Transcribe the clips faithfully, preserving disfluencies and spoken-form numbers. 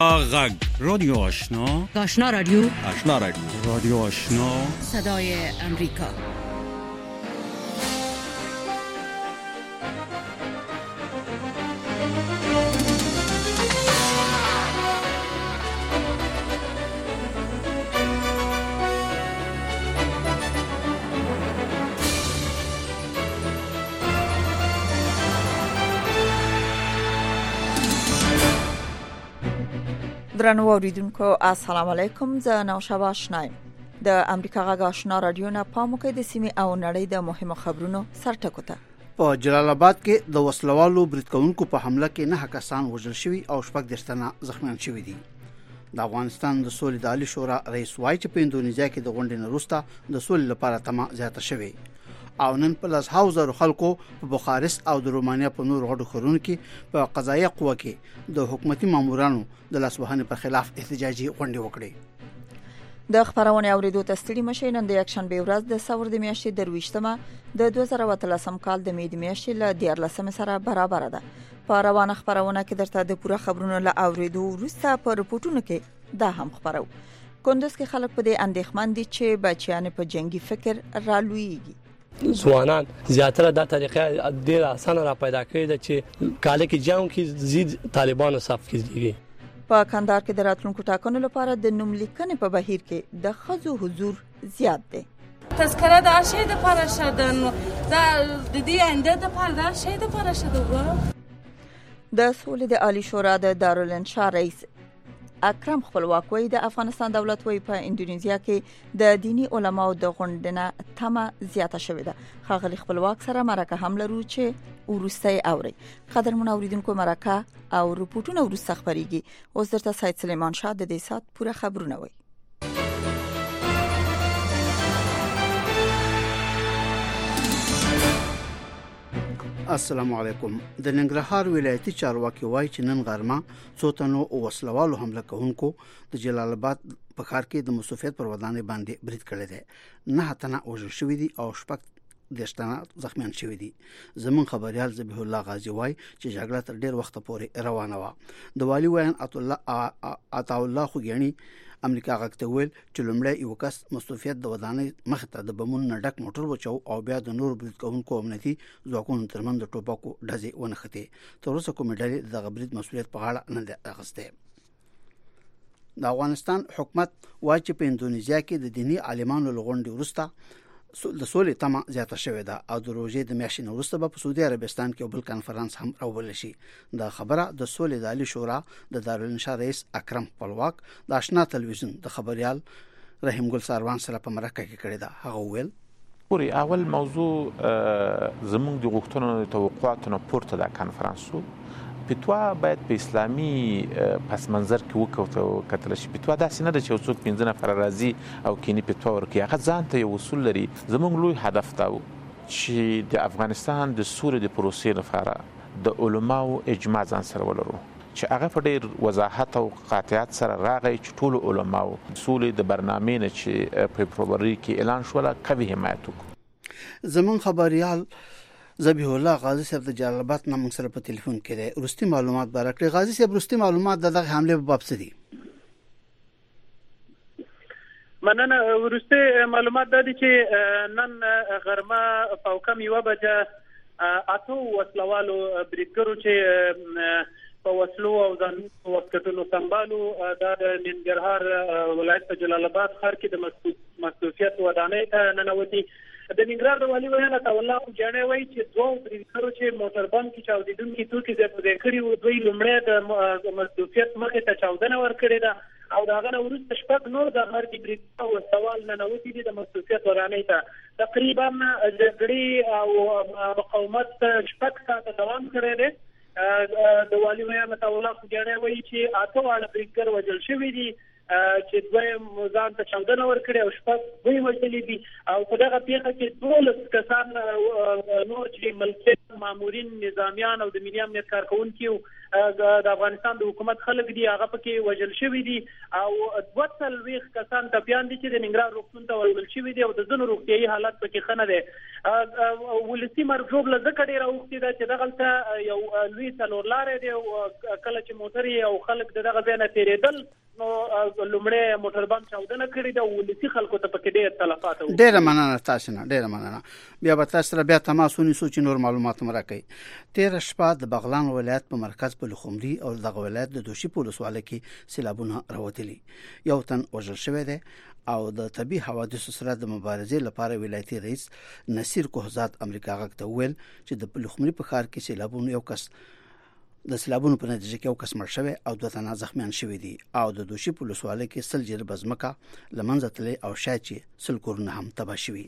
غگ رادیو آشنا آشنا رادیو آشنا رادیو رادیو آشنا صدای امریکا. درنو اوریدونکو السلام علیکم. زه نوشابه آشنایم. د امریکا غږ آشنا رادیو نه پام وکړئ د سیمې او نړۍ د مهمو خبرونو سرټکو ته. په جلال آباد کې د وسلوالو برید کوونکو په حمله کې نه کسان وژل شوي او شپږ دېرش تنه زخمیان شوي دي. د افغانستان د سولې د عالی شورا رئیس وایي چې په اندونیزیا کې د غونډې نه وروسته د سولې لپاره تمه زیاته شوې او نن په لاس هاوزر خلکو په بخارست او د رومانیا په نور غړو خورونو کې په قضایي قوه کې د حکومتي مامورانو د لاسوهنې پر خلاف احتجاجي غونډه وکړه. د خبرونه اوریدو ته ستړي مشي. نن د یکشنبه ورځ د ثور د میاشتې درويشتمه د دوه زره اتلسم کال د مې د میاشتې له دیارلسمه سره برابر ده. په روانه خبرونه کې درته د پوره خبرونو له اوریدو وروسته په رپورټونو کې دا هم خبرو. کندوز کې خلک په دې اندېښمن دي چې بچیان په جنگي فکر رالويږي. ځوانان زیاتره د طریقې ډیر اسانه را پیدا کړی د چې کاله کې جنگ کې زید طالبانو صف کې دیږي. په کندهار کې د راتلونکو ټاکنو لپاره د نوم لیکنې په بهیر کې د خزو حضور زیات دی. تذکره د شهید لپاره شدن د دې آینده لپاره د شهید لپاره شدن. د سولې د عالی شورا د دارالانشا رئیس اکرم خپلواک وایي د افغانستان دولت وایي په اندونیزیا کې د دینی علماو د غونډنه تمه زیاته شوې ده. ښاغلي خپلواک سره مرکه هم لرو چې ورسته اوري. قدرمن اوریدونکو مرکه او رپورټونه ورسته خبريږي. اوس درته سید سلیمان شاه د دې سات پوره خبرونه وایي. السلام علیکم. د ننګرهار ولایتي چارواکي وایي چې نن غرمه څو تنو وسلوالو حمله کوونکو د جلال آباد په ښار کې د مصوفیت پر ودانۍ باندې برید کړی دی. نه تنه وژل شوي دي او شپږ دېرش تنه زخمیان شوي دي. زمون خبريال ذبیح الله غازی وایي چې جګړه تر ډیر وخت پورې روانه وه. د والی وین عطا الله عطا الله خوګیانی امریکا غاکته ویل چې لومړی یو کس مصوفیت د ودانۍ مخ ته د بمون نه ډک موټر وچو او بیا د نور برید کوونکو امنیتي ځواکونو ترمنځ د ټوپکو ډزې ونښتې. تر اوسه کومې ډلې د برید مسؤلیت په غاړه نه دی اخیستی. د افغانستان حکومت وایي چې په اندونیزیا کې د دینی عالمانو لغونډې وروسته د سولې تمه زیاته شوې ده او د روزې د میاشتې نه وروسته به په سعودي عربستان کې بل کانفرنس هم راوبل شي. دا خبره د سولې د عالی شورا د دارالانشا رئیس اکرم خپلواک د آشنا تلویزیون د خبريال رحیم ګل ساروان سره په مرکه کې کړې ده. هغه ویل پوری اول موضوع زموږ د غوښتنو توقعاتو پورته د کانفرنسو پتوا باید په اسلامي پس منظر کې وکړو کتل شي. پتوا داسې نه ده چې څوک پنځه نفر راځي او کینی پتوا ورکړي. هغه ځان ته یو اصول لري. زموږ لوی هدف دا و چې د افغانستان د سولې د پروسې لپاره د علماو اجماع ځان سره ولرو چې هغه په ډیر وضاحت او قاطعیت سره راغی چې ټول علماو سولې د برنامې نه چې په فبروري کې اعلان شوله کوي حمایت وکړي. زمون خبريال ذبیح الله غازی صاحب د جلال آباد نه موږ سره په ټلیفون کې دی. ورستي معلومات برکړي. غازی صاحب ورستي معلومات د دغه حمله په باب څه دي؟ مننه. ورستي معلومات د دې چې نن غرمه په کم یو بجه اته وسلوالو بریدګرو چې په وسلو او ځان وسکټونو سمبالو د ننګرهار ولایت په جلال آباد ښار کې د مصوفیت ودانۍ ته ننوتي. د ننګرهار د والي وینا عطا الله خوګیانی وایي چې دوه بریدګرو چې موټر بم کې چاودېدونکي توکي ځای کړي وو دوی لومړی د مصوفیت مخې ته چاودنه ورکړې ده او د هغه نه وروسته شپږ نور د ښار کې بریدګر وسوال ننوتي دي د مصوفیت ودانۍ ته. تقریبا جګړې او مقاومت شپږ ساعته دوام کړی دی. د والي وینا عطا الله خوګیانی وایي چې اته واړه بریدګر وژل شوي دي چې دوی ځان ته چاودنه ورکړي او شپږ دوی وژلي دي او په دغه پیښه کې دولس کسان نور چې ملکیت مامورین نظامیان او د ملي امنیت کارکونکي د افغانستان د حکومت خلک دي هغه پکې وژل شوی دي او دوه څلوېښت کسان ټپیان دي چې د ننګرهار روغتون ته ورول شوي دي او د ځینو روغتیایي حالت پکې ښه نه دی. ولسي مرګ ژوبله ځکه ډېره اوښتې ده چې دغلته یو لوی څلورلاری دی او کله چې موټر او خلک د دغه ځای نه تېرېدل نو لومړی موټر بم چاودنه کړې ده او ولسي خلکو ته پکې ډېر تلفات وکړي. ډېره مننه تاسو نه ډېره مننه. بیا به تاسو سره بیا تماس ونیسو چې نور معلومات مو راکړئ. تېره شپه د بغلان ولایت په مرکز په لخمري او دغه ولایت د دوشي په ولسوالۍ کې سیلابونه راوتلي. یو تن وژل شوی دی او د طبي حوادثو سره د مبارزې لپاره ولایتي رئیس نصیر کوهزاد امریکا غږ ته وویل چې د لخمري په ښار کې سیلابونه یو کس د سیلابونو په نتیجه کې یو کس مړ شوی او دوه تنه زخمیان شوي دي او د دوشي په ولسوالۍ کې سل جریبه ځمکه له منځه تللې او شاید چې سل کورونه هم تباه شوي.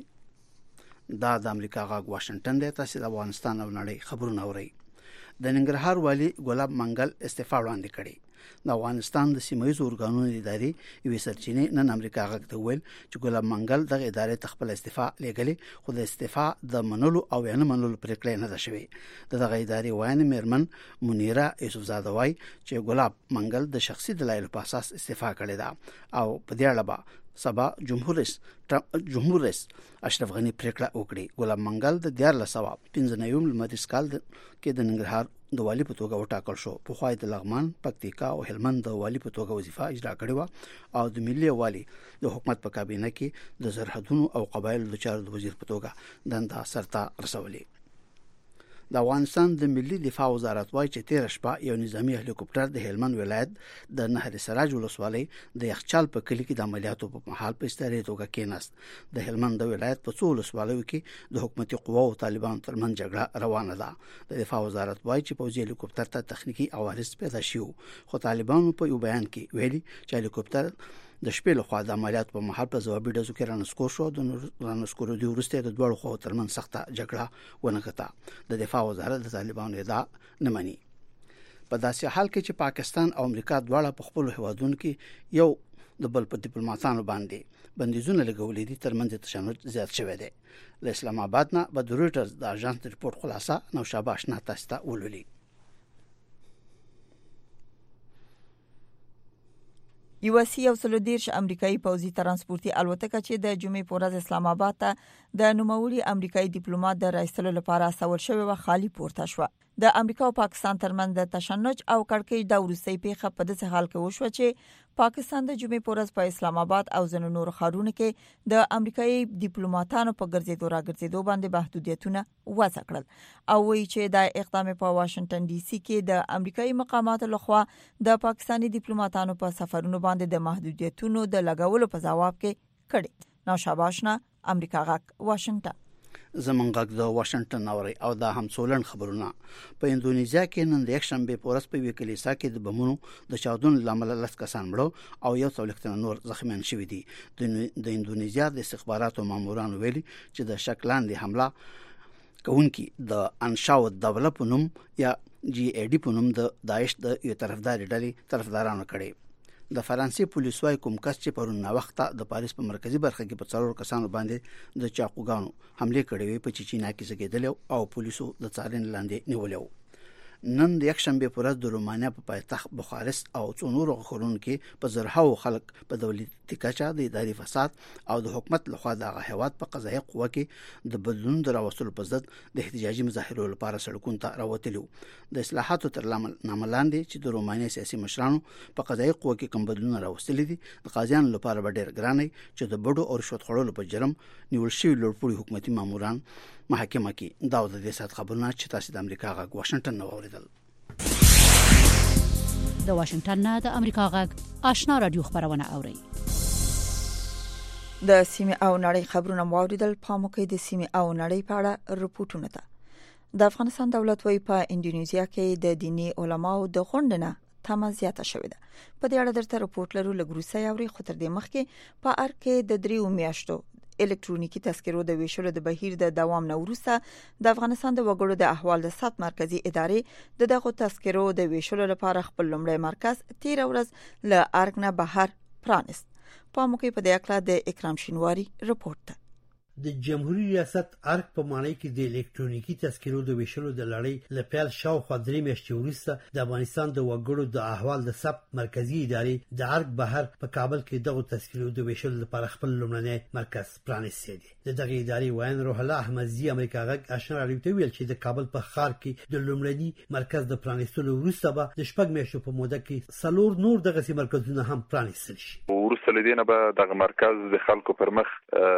دا د امریکا غږ واشنگټن دی. تاسو د افغانستان او نړۍ خبرونه اورئ. د ننګرهار والي ګلاب منګل استعفا وړاندې کړې. د افغانستان د سیمایي ارګانونو ادارې یوې سرچینې نن امریکا غږ ته ویل چې ګلاب منګل دغه ادارې ته خپل استعفا لېږلې خو د استعفا د منلو او یا نه منلو پریکړه نه ده شوې. دغه ادارې وایي میرمن منیره یوسفزاده وایي چې ګلاب منګل د شخصي دلایلو په اساس استعفا کړې ده او په دې اړه به سبا جمهور رئیس جمهور رئیس اشرف غنی پریکړه وکړي. ګلاب منګل د دیارلس سوه پنځه نوي لمریز کال کې د ننګرهار د والی په توګه وټاکل شو. په خو د لغمان، پکتیکا او هلمند د والی په توګه وظیفه اجرا کړې و او د ملي والی د حکومت په کابینه کې د سرحدونو او قبایلو د چارو د وزیر په توګه دنده سرته رسولې. د افغانستان د ملي دفاع وزارت وايي چې تیر شپه یو نظامی هلیکوپټر د هلمند ولایت د نهر سراج ولسوالۍ د یخچال په کلی کې د عملیاتو په محل په استری توګه کېناست. د هلمند ولایت په څو ولسوالیو کې د حکومتي قواو او طالبانو ترمنځ جګړه روانه ده. د دفاع وزارت وايي چې پوځي هلیکوپټر ته تخنیکی عوارض پیدا شوي خو طالبانو په یو بیان کې ویلي چې هلیکوپټر د شپې له خوا د عملیاتو په محل په ځوابي ډزو کې رانسکور شو. د رانسکورو دی وروسته د دوړو خو ترمن سخته جګړه ونکړه. د دفاع وزارت د طالبانو ادعا نه مني. په داسې حال کې چې پاکستان او امریکا دواړه په خپل هیوادونو کې یو د بل په ډیپلوماټانو باندې بندیزونه لګولې دي ترمنځ تشنج زیات شوی دی. له اسلام آباد نه به د رويټرز د اژانس ریپورت خلاصه نوشابه آشنا تاسو ته ولولي. یو سی یو سلو دیرش امریکایي پوځي ترانسپورتي الوتکه چې د جمعې په ورځ اسلام آباد ته د نوموړي امریکایي ډیپلوماټ د راځلو لپاره سوال شوی و خالی پورته شو. د امریکا او پاکستان ترمنځ د تشنج او کړکېچ د وروستۍ پیښه په داسې حال کې وشو چې پاکستان د جمعې په ورځ په اسلام آباد او ځینو نور ښارونو کې د امریکایي ډیپلوماټانو په ګرځېدو راګرځېدو باندې محدودیتونه وضع کړل او وایي چې د اقدام په واشنگټن ډي سي کې د امریکایي مقاماتو لخوا د پاکستاني ډیپلوماټانو په سفرونو باندې د محدودیتونو د لګولو په جواب کې کړي. نوشاباشنا امریکا غاک واشنگټن. زمونږ غږ د واشنگټن اوري او دا هم سولن خبرونه. په اندونیزیا کې نن د یک شنبه په ورځ په یو کلیسا کې د بمونو د چاودنې لامل لس کسان مړو او یو څلوېښت نور زخمیان شوي دي. د اندونیزیا د استخباراتو ماموران ویلي چې د شکلاندې حمله کوونکي د انشاو دوله په نوم یا جی ای ډی په نوم د داعش د یو طرفداري ډلې طرفدارانو کړي. د فرانسې پولیس وايي کوم کس چې پرون نا وخته د پاریس په مرکزی برخه کې په څلور کسانو باندې د چاقوګانو حمله کړې وي په چچینا کې زګیدل او پولیسو د څارنې لاندې نیولیو. نن د یک شنبه پر ورځ د رومانیا په پایتخت بخارست او څو نورو ښارونو کې په زرهاو خلک په دولتي کچه د اداري فساد او د حکومت لخوا د هیواد په قضایي قوه کې د بدلون دراوستلو په ضد د احتجاجي مظاهرو لپاره سړکونو ته راوتلو. د اصلاحاتو تر نامه لاندې چې د رومانیا سیاسي مشرانو په قضایي قوه کې کوم بدلون راوستل دي د قاضیانو لپاره به ډېر ګران چې د بډو او رشوت خورلو په جرم نیول شوی لوړپوړي حکومتي ماموران محاکمه کې. دا د دې سات خبرونه چې تاسو د امریکا غږ واشنگټن نو اوریدل. د واشنگټن نه د امریکا غږ آشنا رادیو خبرونه اوري. د سیمه او نړۍ خبرونه واوریدل. پام وکړئ د سیمه او نړۍ په اړه رپورټونه ته. د افغانستان دولت وايي په انډونیزیا کې د دیني علماو د غونډنه تمه زیاته شوې ده. په دې اړه درته رپورټ لرو لګروسي اوري خو تر دې مخکې په ار کې د دریو میاشتو الکترونیکی تذکرو د ویشلو د بهیر د دوام نه وروسته د افغانستان د وګړو د احوال د سات مرکزی ادارې د دغه تذکرو د ویشلو لپاره خپل لومړی مرکز تیر ورځ له ارګ نه بهر پرانست. په موقع په دې اړه د اکرام شینواری رپورټ. د جمهوریت ریاست ارګ په معنی کې د الکترونیکی تذکرو د ویشلو د لړۍ لپاره شاوخوا درې میاشتې وروسته د افغانستان د وګړو د احوال د ثبت مرکزی ادارې د ارګ بهر په کابل کې دغه تذکرو د ویشلو لپاره خپل لومړنی مرکز پرانیستی دی. د دغه ادارې وایي روح الله احمدزي امریکا غږ آشنا راډیو ته ویل چې د کابل په ښار کې د لومړني مرکز د پرانیستلو وروسته به د شپږ میاشتو په موده کې څلور نور دغه مرکزونه هم پرانیستل شي. وروسته لدینه به دغه مرکز د خلکو پر مخ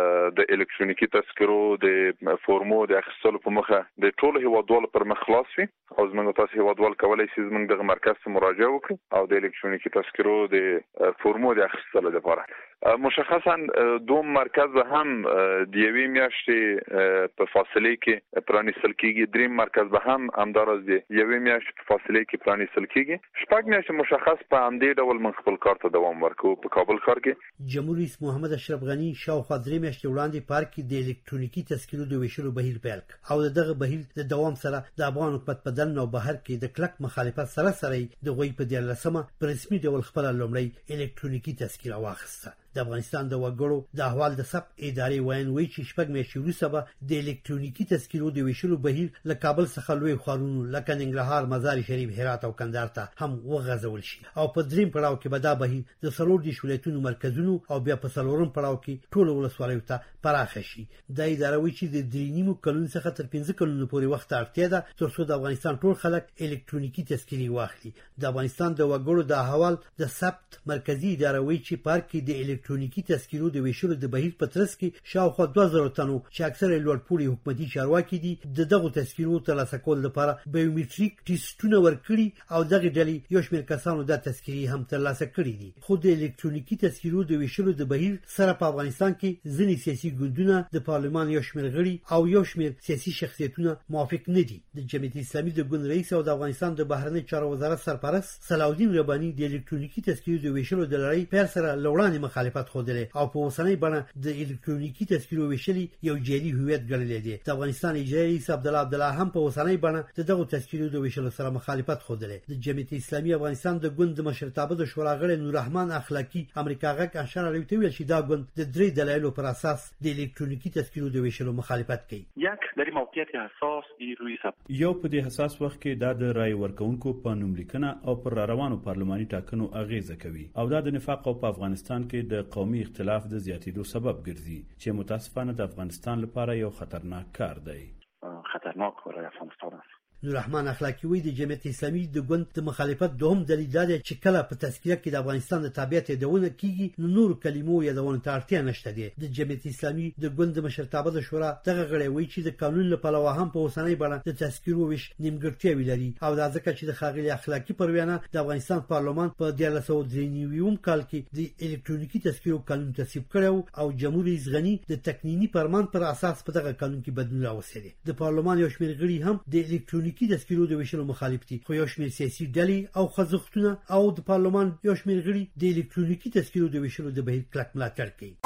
د الکترونیکی تذکرو د فورمو د اخیستلو په مخه د ټولو هیوادوالو پر مخ خلاص وي او زموږ تاسو هیوادوال کولای شي زموږ دغه مرکز ته مراجعه وکړي او د الکترونیکی تذکرو د فورمو د اخیستلو لپاره مشخصا دوم مرکز به هم د یوې میاشتې په فاصله کې پرانیستل کیږي. دریم مرکز به هم همدارس دی یوې میاشتې په فاصله کې پرانیستل کیږي. شپږ میاشتې مشخص په همدې ډول من خپل کار ته دوام ورکوو په کابل ښار کې. جمهوریت رئیس محمد اشرف غنی شاوخوا درې میاشتې وړاندې پارک کې د الکترونیکی تذکرو د ویشلو بهیر پیل کړ او دغه بهیر د دوام سره د افغان حکومت په دننه او بهر کې د کلک مخالفت سره سره د غوي په دیارلسمه په رسمي ډول خپل لومړی الکترونیکی تذکره واخیسته. د افغانستان د وګړو د احوال د ثبت ادارې وایي وی چې شپږ میاشتې وروسته به د الکترونیکی تذکرو د ویشلو بهیر له کابل څخه لوی ښارونو لکه ننګرهار، مزار شریف، هرات او کندهار ته هم وغځول شي او په دریم پړاو کې به دا بهیر د څلور دېرش ولایتونو مرکزونو او بیا په څلورم پړاو کې ټولو ولسوالیو ته پراخه شي. دا اداره وایي چې د درې نیمو کلونو څخه تر پنځه کلونو پورې وخت اړتیا ده تر څو د افغانستان ټول خلک الکترونیکی تذکرې واخلي. د افغانستان د وګړو د احوال د ثبت مرکزی اداره وایي چې پارک کې د الکترونیکی تذکرو د ویشلو د بهیر په ترڅ کې شاوخوا دوه زره تنو چې اکثره لوړپوړي حکومتي چارواکي دي د دغه تذکرو ترلاسه کول لپاره بایومټریک ټیسټونه ورکړي او دغه ډلې یو شمېر کسانو د تذکرې هم ترلاسه کړي دي. خو د الکترونیکی تذکرو د ویشلو د بهیر سره په افغانستان کې ځینې سیاسي ګوندونه د پارلمان یو شمېر غړي او یو شمېر سیاسي شخصیتونه موافق نه دي. د جمعیت اسلامي د ګوند رئیس او د افغانستان د بهرنی چارو وزارت سرپرست صلاحالدین رباني د الکترونیکی تذکرو د ویشلو د لړۍ پیل سره لوړانه مخالفت خوده او په اوسنۍ بڼه د الکترونیکی تذکرو ویشلي یو جعلي هویت ګڼل دي. د افغانستان اجرایي رئیس عبدالله عبدالله هم په اوسنۍ بڼه د دغه تذکرو د ویشلو سره مخالفت خوده. د جمعیت اسلامي افغانستان د ګوند د مشرتابه د شورا غړي نور رحمان اخلاقی امریکا غږ آشنا راډیو ته ویل چې دا ګوند د درې دلایلو پر اساس د الکترونیکی تذکرو د ویشلو مخالفت کوي. یک در موقعیت حساس روی سب یو په دې حساس وخت کې دا د رای ورکونکو په نوملیکنه او پر روانو پارلماني ټاکنو اغیزه کوي او دا د نفاق او په افغانستان کې د قومي اختلاف د زیاتېدو سبب ګرځي چې متاسفانه د افغانستان لپاره یو خطرناک کار دی. خطرناک برای افغانستان است. نور رحمان اخلاقی وی د جمعیت اسلامي د ګوند د مخالفت دوهم دلیل دا دی چې کله په تذکره کې د افغانستان د تابعیت یادونه کیږي نو نور کلمو یادونه ته اړتیا نشته دی. د جمعیت اسلامي د ګوند د مشرتابه د شورا دغه غړي وی چې د قانون لپاره هم په اوسنۍ بڼه د تذکرو ویش نیمګړتیاوې لري او دا ځکه چې د خاغلی اخلاقی پروینه د افغانستان پارلمان په دیارلس سوه درې نوي کال کې د الکترونیکی تذکرو قانون تصویب کړو او جمهوریت رئیس غنی د تکنینی فرمان پر اساس په دغه قانون کې بدلون راوستي. د پارلمان یو شمېر غړي هم د الکترونیکی تذکرو د ویشلو مخالف دي خو یو شمېر سیاسي ډلې او خوځښتونه او د پارلمان یو شمېر غړي د الکترونیکی تذکرو د ویشلو د بهیر کلک ملاتړ کوي.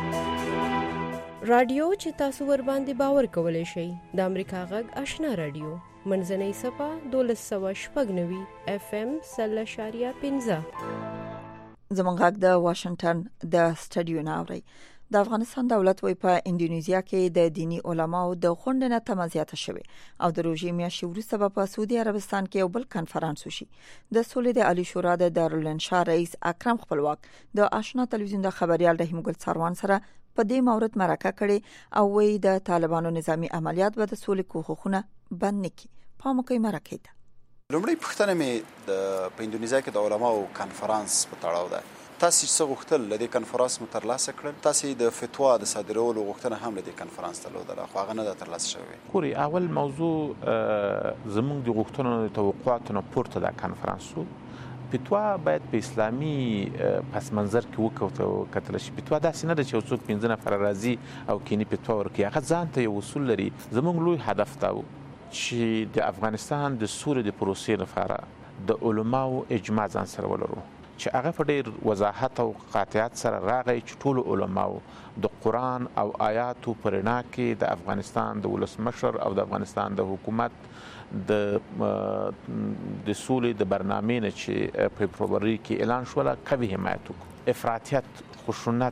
رادیو چې تاسو ور باندې باور کولای شئ د امریکا غږ آشنا رادیو منځنۍ صفه دولس سوه شپږ نوي اف ام سل اشاریه پنځه. زمونږ غږ د واشنگټن د سټډیو ناوړي. د افغانستان دولت وی په انډونیزیا کې د دینی علماو د خوندنه تمازیاته شوی او د روزي میاشتې وروسته په سعودي عربستان کې یو بل کانفرنس وشي. د سولې د عالی شورا د دارالانشا رئیس اکرم خپلواک د آشنا تلویزیون د خبريال رحیم ګل سروان سره په دې مورد مرکه کړي او وی د طالبانو نظامی عملیات به د سولې کوښښونه بند نکړي. پام کوي مرکه ته. لومړی پوښتنه مې د په انډونیزیا کې د علماو کانفرنس په تړاو ده. تاسو څه غوښتل لدې کانفرنس مترلاسه کړل؟ تاسو د فتوا د صادرولو غوښتنه هم لدې کانفرنس درلوده خو هغه نه ترلاسه شوی. ګوري اول موضوع زموږ د غوښتنو توقعاتو نه پورته د کانفرنسو فتوا باید په اسلامي پس منظر کې وکړو کتل شي. فتوا داسې نه ده چې څوک پنځه نفر راځي او کینی فتوا ورکړي. هغه ځان ته یو اصول لري. زموږ لوی هدف دا و چې د افغانستان د سولې د پروسې لپاره د علماو اجماع ځان سره ولرو چې هغه په ډېر وضاحت او قاطعیت سره راغی چې ټول علماو د قرآن او آیاتو په رڼا کې د افغانستان د ولسمشر او د افغانستان د حکومت د د سولې د برنامې نه چې په فبروري کې اعلان شوله قوي حمایت وکړو. افراطیت، خشونت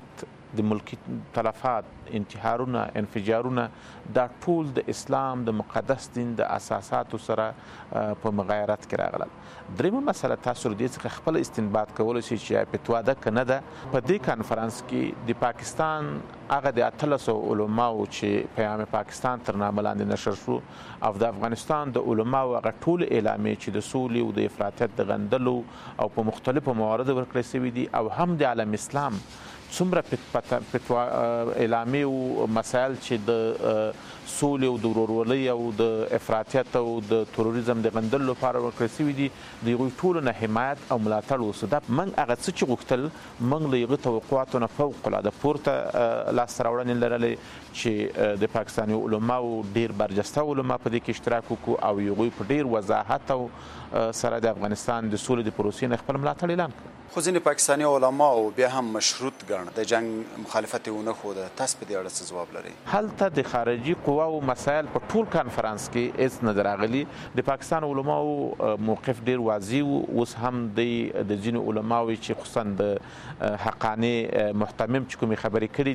د ملکی تلفات، انتحارونه، انفجارونه دا ټول د اسلام د مقدس دین د اساساتو سره په مغایرت کې راغلل. دریمه مسله تاسو ردی څخه خپل استنباط کولای شئ چې فتوا ده کنه ده. په دې کانفرنس کې د پاکستان هغه د اتلسو علماو چې پیغام پاکستان تر نامه لاندې نشر شو او د افغانستان د علماو هغه ټول اعلامیې چې د سولې او د افراطیت د غندلو او په مختلفو مواردو ورکړل شوي دي او هم د عالم اسلام څومره فتوا اعلامیې او مسایل چې د سولې او د ورورولۍ او د افراطیت او د تروریزم د غندلو لپاره ورکړل شوي دي د هغوی ټولو نه حمایت او ملاتړ وسو. دا موږ هغه څه چې غوښتل موږ له هغه توقعاتو نه فوق العاده پورته لاسته راوړنې لرلې چې د پاکستاني علماو ډیر برجسته علما په دې کې اشتراک وکړو او هغوی په ډیر وضاحت او سره د افغانستان د سولې د پروسې نه خپل ملاتړ اعلان کړ. خو ځینې پاکستاني علماو بیا هم مشروط ګڼي د جنگ مخالفت یې ونه ښوده. تاسو په دې اړه څه ځواب لرئ؟ هلته د خارجي قواو مسایل په ټول کانفرنس کې هیڅ نه راغلي. د پاکستان علماو موقف ډیر واضح و. اوس هم د ځینو علماو چې خصوصا د حقاني محتمم چې کومې خبرې کړې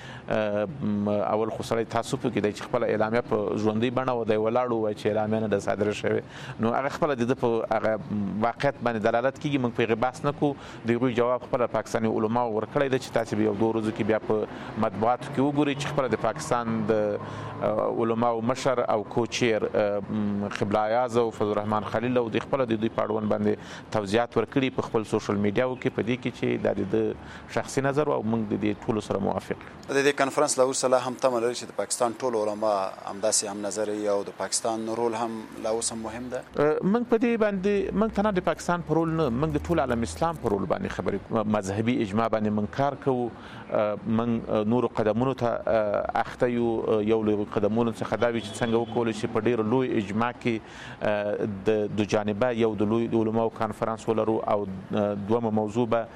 دي اول خو سړی تعصب کوي چې خپل اعلامیه په ژوندۍ بڼه ودی ولاړو وای چې اعلامیه نه ده صادره شوې نو هغه خپل د په هغه واقعیت باندې دلالت کوي. موږ په بحث نه کوو. دغه جواب خپل پاکستاني علما ورکړی دی چې تاسو به یو دوه ورځې کې بیا په مطبوعاتو کې وګورئ چې خپل د پاکستان د علماو مشر او کوچیر قبله اعظم فضل الرحمن خلیل او د خپل د دوی پاړون باندې توضیحات ورکړي په خپل سوشل میډیاو کې په دې کې چې د شخصي نظر او موږ د دې ټولو سره موافق. د دې کانفرنس له وروسته هم تمه لري چې د پاکستان ټول علما همداسې هم نظر او د پاکستان رول هم لا اوس هم مهم ده. موږ په دې باندې موږ ته نه د پاکستان په رول نه موږ د ټول عالم اسلام په رول باندې خبرې مذهبي اجماع باندې من کار کوو. من نور قدمونو ته اخته یو یو له قدمونو څخه دا وی چې څنګه وکول شي په ډیر لوی اجماع کې د د جانبه یو د لوی علماو کانفرنس ولرو او دومره موضوع به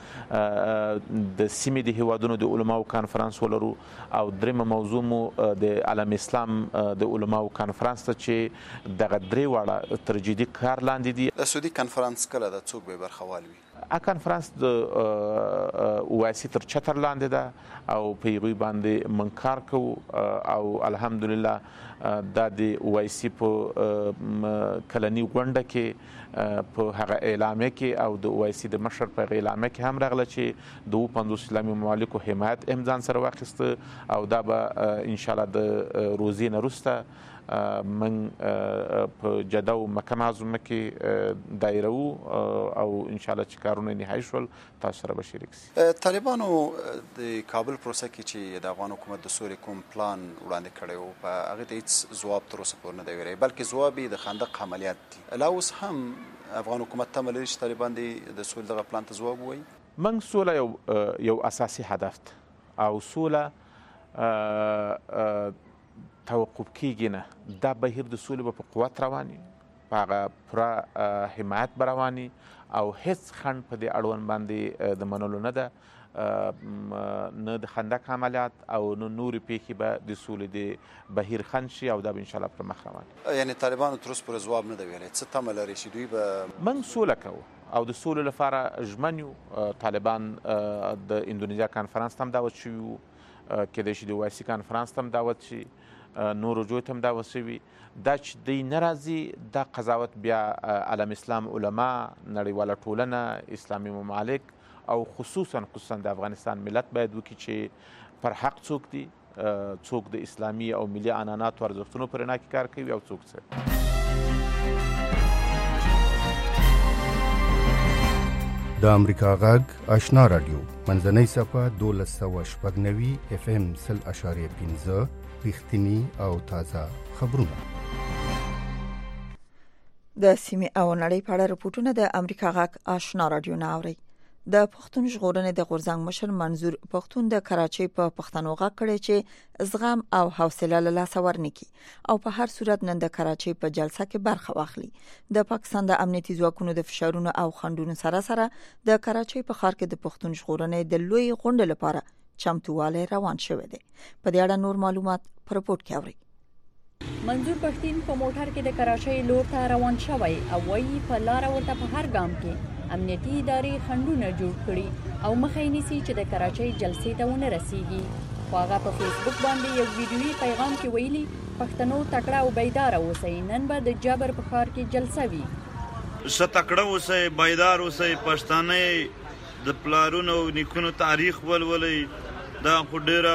د سیمې د هیوادونو د علماو کانفرنس ولرو او درېمه موضوع مو د عالم اسلام د علماو کانفرنس ته چې دغه درې واړه تر جدي کار لاندې دي. د سعودي کانفرنس کله د څوک به برخوال وي؟ ا کانفرنس د اوایسي تر چتر لاندې ده او په یوې باندې من کار کوو او الحمدلله دا د اوایسي په کلنی غونډه کې په هغه اعلامیه کې او د اوایسي د مشر په اعلامیه کې هم راغله چې د پنځوس اسلامي ممالکو حمایت امځان سره واخیسته او دا به ان شاء الله د روزي نه وروسته من په جده او مکه معظمه کې دایره او ان شاء الله چې کارونه نهایی شول تاسو سره به شریک شي. طالبانو د کابل پروسه کې چې د افغان حکومت د سولې کوم پلان وړاندې کړی و په هغه ته هیڅ ځواب تر اوسه پورې نه دی ویلی بلکې ځواب یې د خندق عملیات دي. لا اوس هم افغان حکومت تمه لري چې طالبان د سولې دغه پلان ته ځواب ووایي. موږ سوله یو یو اساسي هدف ده او سوله توقف کیږي نه. دا بهیر د سولې به په قوت رواني په هغه پوره حمایت به رواني او هیڅ خنډ په دې اړوند باندې د منلو نه ده. نه د خندق عملیات او نه نورې پیښې به د سولې د بهیر خنډ شي او دا به انشاءالله پر مخ روان. یعنی طالبانو تر اوسه پورې ځواب نه دی ویلی. څه تمه لري چې دوی به موږ سوله کوو او د سولې لپاره ژمن یو. طالبان د اندونیزیا کانفرنس ته هم دعوت شوي وو کېدای شي د اوایسي کانفرنس ته هم دعوت شي نورو جوی ته هم دعوت شوي. دا چې دی نه راځي دا قضاوت بیا عالم اسلام علما نړیواله ټولنه اسلامي ممالک او خصوصا خصوصا د افغانستان ملت باید وکړي چې پر حق څوک دي څوک د اسلامي او ملي عنعناتو ارزښتونو پر رڼا کې کار کوي او څوک څه. د امریکا غږ آشنا رادیو منځنۍ صفحه دولس سوه شپږ نوي اف ام سل اشاریه پنځه رښتینی او تازه خبرونه. د سیمې او نړۍ په اړه راپورټونه د امریکا غږ آشنا رادیو نه اوري. د پښتون ژغورنې د غورځنګ مشر منظور پښتون د کراچۍ په پښتنو غږ کړی چې زغم او حوصله له لاسه ورنکي او په هر صورت نن د کراچۍ په جلسه کې برخه واخلي. د پاکستان د امنیتي ځواکونو د فشارونو او خنډونو سره سره د کراچۍ په ښار کې د پښتون ژغورنې د لوی غونډې لپاره چمتووالی روان شوی دی. په دې اړه نور معلومات په رپورت کې اورئ. منظور پښتین په موټر کې د کراچۍ لور ته روان شوی او وايي په لار ورته په هر ګام کې امنیتي ادارې خنډونه جوړ کړي او مخه یې نیسي چې د کراچۍ جلسې ته ونه رسیږي. خو هغه په فیسبوک باندې یو ویډیويي پیغام کې ویلي پښتنو تکړه او بیدار اوسئ، نن به د جبر په ښار کې جلسه وي. ښه تکړه اوسئ، بیدار اوسئ، پښتانه د پلارونو او نیکونو تاریخ ولولئ. دا خو ډېره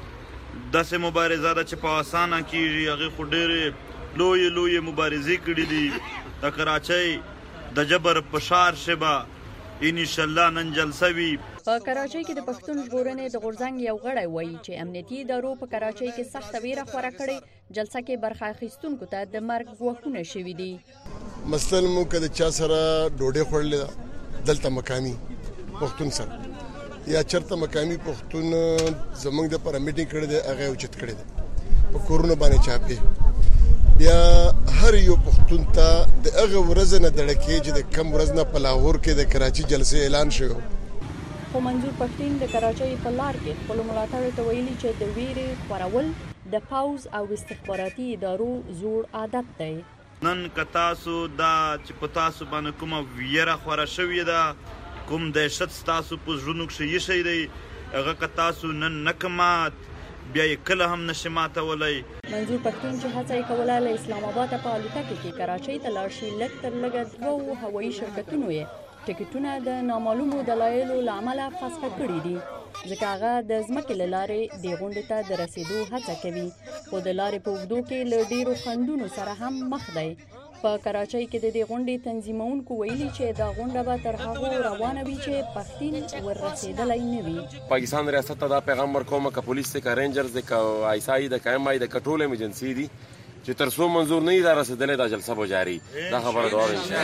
داسې مبارزه ده چې په اسانه کېږي. هغې خو ډېرې لویې لویې مبارزې کړي دي. د کراچۍ د جبر په ښار شبه انشاءالله نن جلسه وي. په کراچۍ کې د پښتون ژغورنې د غورځنګ یو غړی وایي چې امنیتي ادارو په کراچۍ کې سخته ویره خوره کړې، جلسه کې برخه اخیستونکو ته د مرګ ګواښونه شوي دي. مثلا موږ که د چا سره ډوډۍ خوړلې ده دلته مقامي پښتون سره یا چرته مقامي پښتون زموږ دپاره میټینګ کړی دی، هغه یې اوچت کړی دی په کورونو باندې چاپې. بیا هر یو پښتون ته د هغه ورځ نه دړکې چې د کم ورځ نه په لاهور کې د کراچي جلسې اعلان شوی. خو منظور پښتین د کراچۍ په لار کې خپلو ملاتړو ته ویلي چې د ویرې خورول د پوځ او استخباراتي ادارو زوړ عادت دی. نن که تاسو دا چې په تاسو باندې کومه ویره خوره شوې ده، کوم دهشت ستاسو په زړونو کښې ایښی دی، هغه که تاسو نن نه کمات بیا یې کله هم نشي ماتولی. منظور پښتون چې هڅه یې کوله له اسلام آباده په الوتکې کې کراچۍ ته لاړ شي، لږ تر لږه دوو هوایي شرکتونو یې ټکټونه د نامعلومو دلایلو له امله فسخ کړي دي، ځکه هغه د ځمکې له لارې دې غونډې ته د رسېدو هڅه کوي، خو د لارې په اوږدو کې له ډېرو خنډونو سره هم مخ دی. په کراچۍ کې د دې غونډې تنظیمونکو ویلي چې دا غونډه به تر هغو روانه وي چې پښتین وررسېدلی نه وي. پاکستان ریاست ته دا پیغام ورکوم که پولیس دی که رینجرز دی که آی اس آی دی که ایم آی دی که ټول ایمرجنسي دي چې تر څو منظور نه وي دا رسېدلی دا جلسه به جاري. دا خبره ده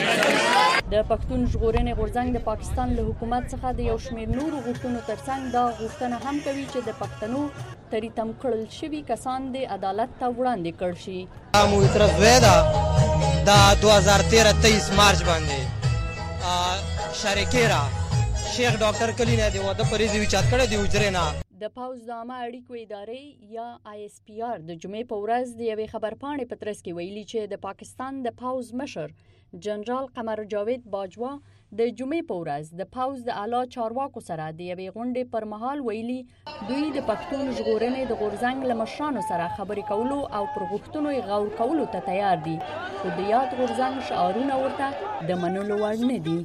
د پښتون ژغورنې غورځنګ د پاکستان له حکومت څخه د یو شمېر نورو غوښتنو ترڅنګ دا غوښتنه هم کوي چې د پښتنو تریتم کړل شوي کسان د عدالت ته وړاندې کړ شي. مو اعتراض وی ده دا دو هزار تیرہ تیئیس مارچ باندې شریکې را شیخ ډاکټر کلینه دی واده پریزي وچات کړی دی وجرې نه. د پوځ د عامه اړیکو ادارې یا آی اس پی آر د جمعې په ورځ د یوې خبرپاڼې په ترڅ کې ویلي چې د پاکستان د پوځ مشر جنرال قمر جاوید باجوا د جمعې په ورځ د پوځ د اعلی چارواکو سره د یوې غونډې پر مهال ویلي دوی د پښتون ژغورنې د غورځنګ له مشرانو سره خبرې کولو او پر غوښتنو یې غور کولو ته تیار دي، خو د یاد غورځنګ شعارونه ورته د منلو وړ نه دي.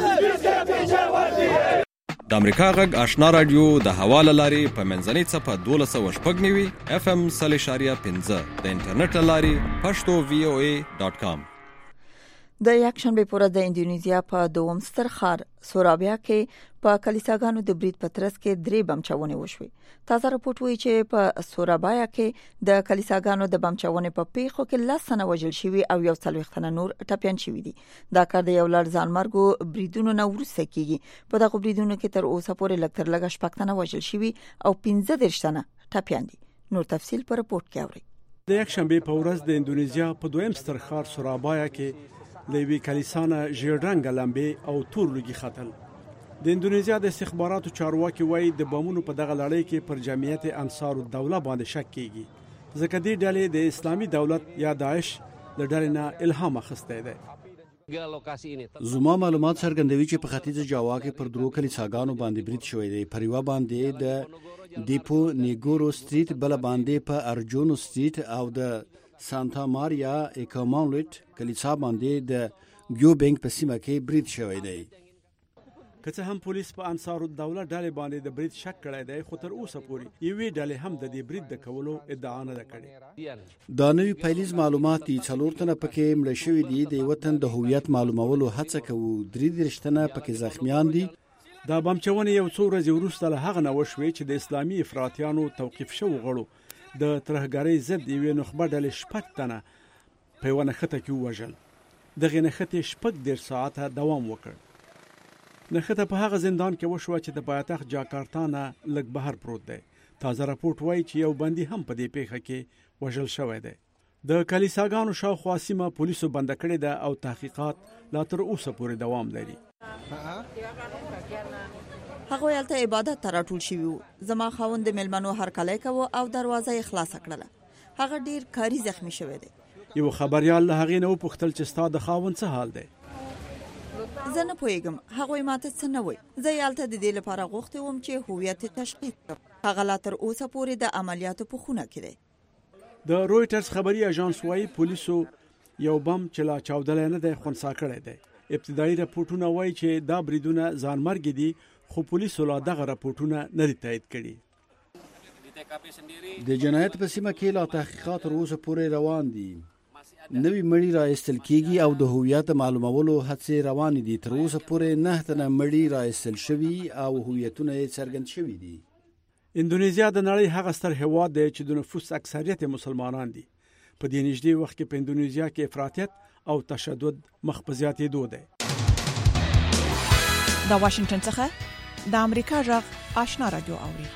د امریکا غږ آشنا رادیو د هوا له لارې په منځنۍ څپه دولس سوه شپږ نوي اف ام سل اشاریه پنځه د انټرنیټ له لارې پښتو وی او ای ډاټ کام. د یکشنبه په ورځ د اندونیزیا په دوم ستر ښار سورابیا کې په کلیساګانو د برید په ترڅ کې درې بمچاونې وشوې. تازه راپورټ وایي چې په سورابیا کې د کلیساګانو د بمچاونې په پیښو کې لس تنه وژل شوي او یو څلوېښت تنه نور ټپیان شوي دي. دا کار د یو لړ ځانمرګو بریدونو نه وروسته کیږي. په دغه بریدونو کې تر اوسه پورې لږ تر لږه شپږ تنه وژل شوي او پنځه دېرش تنه ټپیان دي. نور تفصیل په راپورټ کې اورئ. د یکشنبه په ورځ د اندونیزیا په دویم ستر ښار سورابیا کې لوی کلیسانه ژیړ رنګه لمبې او تور لوګي ختل. د اندونیزیا د استخباراتو چارواکي وایي د بمونو په دغه لړۍ کې پر جمعیت انصار الدوله باندې شک کیږي، ځکه دې ډلې د اسلامي دولت یا داعش له ډلې نه الهام اخیستی دی. زما معلومات څرګندوي چې په ختیځ جاوا کې پر درو کلیساګانو باندې برید شوی دی. پر یوه باندې د دیپو نیګورو سټریټ، بل باندې په ارجونو سټریټ او د سانتا ماریا ایکامانویټ کلیسا باندې د ګیو بینک په سیمه کې برید شوی دی. که څه هم پولیس په انصار الدوله ډلې باندې د برید شک کړی دی، خو تر اوسه پورې یوې ډلې هم د دې برید د کولو ادعا نه ده کړې. دا نوي پیلیز معلومات دي. څلور تنه پکې مړه شوي دي. د یوه تن د هویت معلومولو هڅه کوو. درې دېرش تنه پکې زخمیان دي. دا بمچاونې یو څو ورځې وروسته له هغه نه وشوې چې د اسلامي افراطیانو توقیف شوو غړو د ترهګرۍ ضد یوې نخبه ډلې شپږ تنه په یوه نښته کې ووژل. دغې نښتې شپږ دېرش ساعته دوام وکړ. نښته په هغه زندان کې وشوه چې د پایتخت جاکارتا نه لږ بهر پروت دی. تازه راپورټ وایي چې یو بندي هم په دې پیښه کې وژل شوی دی. د کلیساګانو شاوخوا سیمه پولیسو بنده کړې ده او تحقیقات لا تر اوسه پورې دوام لري. هغه یالته عبادت ته راټول شوي وو. زما خاوند د میلمنو هرکلی کوه او دروازه یې خلاصه کړله. هغه ډیر کاري زخمی شوی دی. یو خبریال له هغې نه وپوښتل چې ستا د خاوند څه حال دی؟ زه نه پوهیږم هغوی ماته څه نه وایي. زه یالته د دې لپاره غوښتې وم چې هویت تشخیص کړم. هغه لا تر اوسه پورې د عملیاتو په خونه کې دی. د رویټرز خبري اژانس وايي پولیسو یو بم چې لا چاودلې نه دی خونسا کړی دی. ابتدایي راپورټونه وایي چې دا بریدونه ځانمرګ دي، خو پولیسو لا دغه راپورټونه نه دي تایید کړي. د جنایت په سیمه کې لا تحقیقات تر اوسه پورې روان دي. نوی مړی را ایستل کیږي او د هویت معلومولو هڅې روان دي. تر اوسه پورې نه تنه مړی را ایستل شوی او هویتونه یې څرګند شوي دي. اندونیزیا د نړۍ هغه ستر هېواد دی چې د نفوس اکثریت مسلمانان دي. په دې نږدې وخت کې په اندونیزیا کې افراطیت او تشدد مخ په زیاتېدو دی. د واشنگټن څخه د امریکا غږ آشنا رادیو اوري.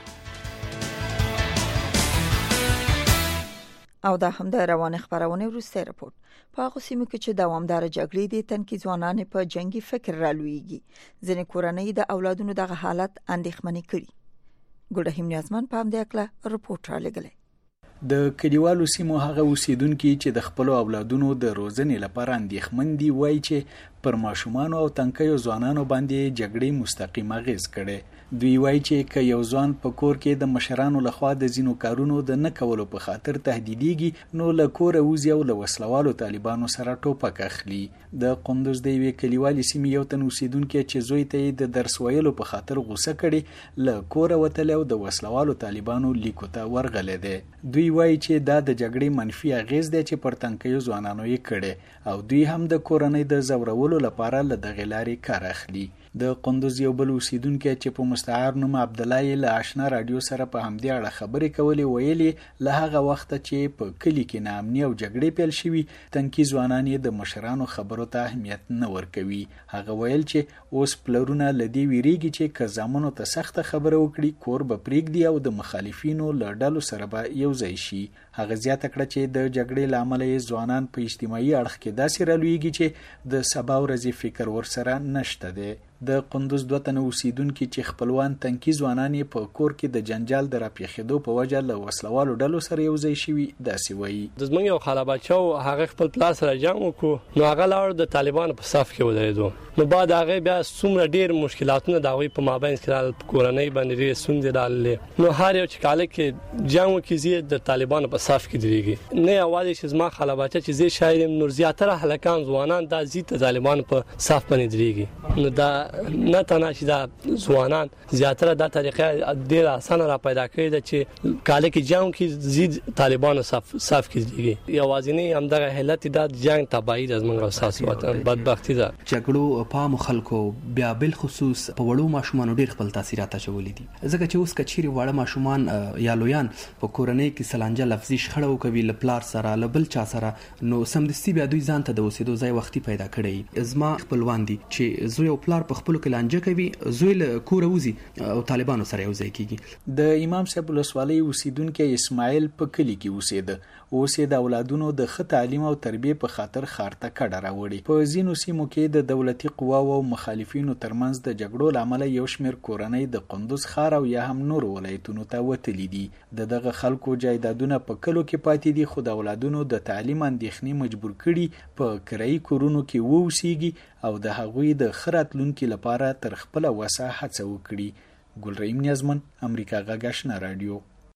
او دا هم د روان خبرونه وروسته راپور. په هغه سیمه کې چې دوامدار جګړې دي تنکي ځوانان په جنگي فکر رالويږي. ځینې کورنۍ د اولادونو دغه حالت اندېښمنې کړي. ګلرحیم نیازمن په همدې اړه رپورټ را لګلې. د کډیوالو سیمو هغه اوسیدونکو چې د خپل اولادونو د روزنې لپاره اندېښمن دي وایي چې پر ماشومان او تنکیو ځوانانو باندې جګړې مستقیم اغیز کړي. دوی وایي چې که یو ځوان په کور کې د مشرانو لخوا د زینو کارونو د نه کولو په خاطر تهدیدېږي نو له کوره وځي او له وسلوالو طالبانو سره ټوپک اخلي. د قندوز د یوې کلیوالې سیمې یو تن اوسیدونکی چې زوی ته د درس ویلو په خاطر غوسه کړي له کوره وتلی او د وسلوالو طالبانو لیکو ته ورغلی دی. دوی وایي چې دا د جګړې منفي اغیز دی چې پر تنکیو ځوانانو یې کړي او دوی هم د کورنۍ د زورولو لپاره له دغې لارې کار اخلي. د قندوز یو بل اوسیدونکی چې په مستعار نوم عبدالله له آشنا رادیو سره په همدې اړه خبرې کولې ویلي له هغه وخته چې په کلي کې ناامني او جګړې پیل شوي تنکي ځوانان یې د مشرانو خبرو ته اهمیت نه ورکوي. هغه ویل چې اوس پلرونه له دې ویریږي چې که زامنو ته سخته خبره وکړي کور به پرېږدي او د مخالفینو له ډلو سره به یو ځای شي. هغه زیاته کړه چې د جګړې له امله یې ځوانان په اجتماعي اړخ کې داسې رالویږي چې د سبا ورځې فکر ورسره نشته دی. د قندوز دوه تنه اوسیدونکي چې خپلوان تنکي ځوانان یې په کور کې د جنجال د راپیښېدو په وجه له وسلوالو ډلو سره یو ځای شوي داسې وایي. د زموږ یو خاله بچو هغه خپل پلار سره جنګ وکړو نو هغه لاړ د طالبانو په صف کې ودرېدو نو بعد هغه بیا څومره ډېر مشکلاتونه د هغوی په مابین کې رال کورنۍ باندې ډېرې ستونزې راللې نو هر یو چې کاله کې جنګ وکړي زه د طالبانو په صف کې درېږي نه یوازې چې زما خاله بچه چې زه شاید یم نور زیاتره هلکان ځوانان دا زی د طالبانو په صف باندې درېږي نو دا نه تنه چې دا ځوانان زیاتره دا طریقه ډېر اسانه را پیدا کړې ده چې کاله کې جنګ کې زید طالبانو صف صف کې دیږي یوازینی همدغه حالت دا جنگ تباہی د زموږ اساس وطن بدبختی ده. جګړو په خلکو بیا بل خصوص په وړو ماشومان ډېر خپل تاثیرات اچولي دي ځکه چې اوس کچيري وړه ماشومان یا لویان په کورنۍ کې سلانجه لفظي شخړه کوي له پلار سره له بل چا سره نو سمدستي بیا دوی ځان ته د اوسېدو ځای وختي پیدا کړي. ازما خپلوان دي چې زوی او پلار په خپل کې لانجه کوي زوی له کوره وځي او طالبانو سره یو ځای کیږي. د امام صاحب ولسوالۍ اوسیدونکو اسماعیل په کلی کې اوسېده اوس د اولادونو د ښه تعلیم او تربیه په خاطر خارته کډه راوړي. په ځینو سیمو کې د دولتي قواو او مخالفینو ترمنځ د جګړو لامل یو شمېر کورنۍ د قندوز ښار او یا هم نور ولایتونو ته وتلي دي. د دغه خلکو جایدادونه په کلو کې پاتې دي خو د اولادونو د تعلیم اندېښنې مجبور کړي په کرایي کورونو کې ووسیږي او د هغوی د ښه راتلونکي لپاره تر خپله وسه هڅه وکړي. ګلرحیم نیازمن امریکا غږ آشنا رادیو.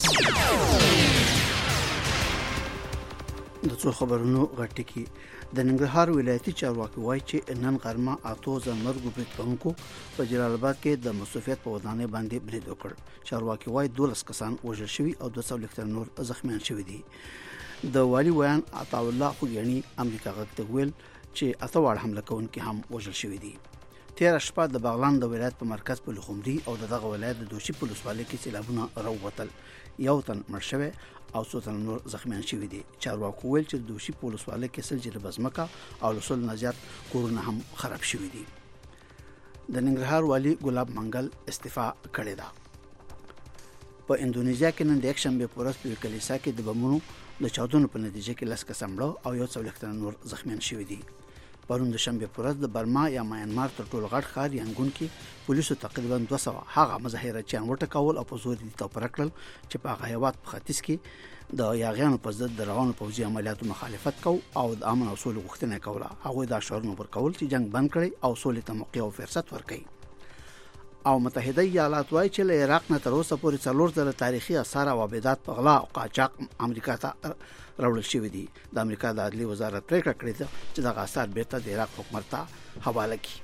د څو خبرونو غټی کې د ننګرهار ولایتي چارواکي وایي چې نن غرمه اته زمرګو برید کوونکو په جلال آباد کې د مصوفیت په ودانۍ باندې برید وکړ. چارواکي وایي دولس کسان وژل شوي او دوه سوه لکتر نور زخمیان شوي دي. د والی ویان عطا الله خوګیانی امریکا غږ ته ویل چې اته واړه حمله کوونکي هم وژل شوي دي. تیر شپه د بغلان د ولایت په مرکز په لخمري او دغه ولایت د دوشي په ولسوالۍ کې سیلابونه راووتل. یو تن مړ شوی او څو تن نور زخمیان شوي دي. چارواکو ویل چې د دوشي په ولسوالۍ کې سل جریبه ځمکه او لسل نه زیات کورونه هم خراب شوي دي. د ننګرهار والي ګلاب منګل استعفا کړې ده. په اندونیزیا کې نن د یک شنبه په ورځ په کلیسا کې د بمونو د چاودنو په نتیجه کې لس کسان مړه او یو څو لکتر نور زخمیان شوي دي. پرون د شنبه پر ورځ د برما یا میانمار تر ټولو غټ ښار یانګون کې پولیسو تقریبا دوه سوه هغه مظاهره چان وټکول او په زور دي توپر کړل چې په هغه هیواد په ختیځ کې د یاغیانو په ضد د روانو پوځي عملیاتو مخالفت کو او د امن او سولې غوښتنه کوله. هغه دا شعارونه ورکول چې جنگ بند کړي او سولې ته موقع او فرصت ورکړي. او متحده ایالات وايي چې له عراق نه تر اوسه پورې څلور ځله تاریخي آثار او عبادت په غلا او قاچاق امریکا ته راوړل شوی دي. د امریکا د عدلي وزارت پریکړه کړې ده چې د آثار بیرته د عراق حکومت ته حواله کړي.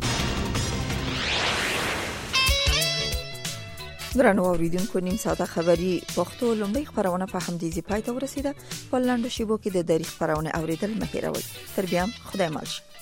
درنو اوریدونکو نیم ساده خبری پښتو لومړی خبرونه په همدې ځای پای ته ورسیده. په لاندو شیبو کې د تاریخ خبرونه اوریدل مه هیروئ. تر بیا خدای مل شه.